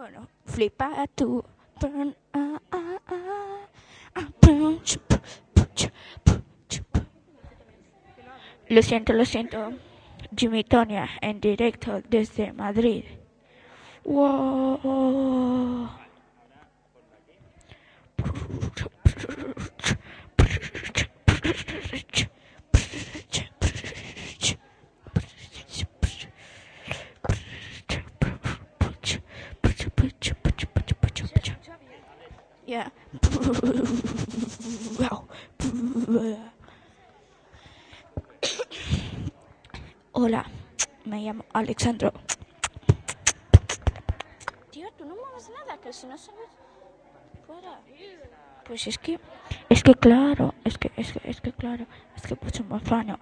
Bueno, flipa tú. Lo siento. Jimmy Tonia en directo desde Madrid. Wow. Yeah. Hola, me llamo Alexandro. Tío, tú no mueves nada, que si no sabes. Fuera. Pues es que claro, es que claro, es que pues un bafano,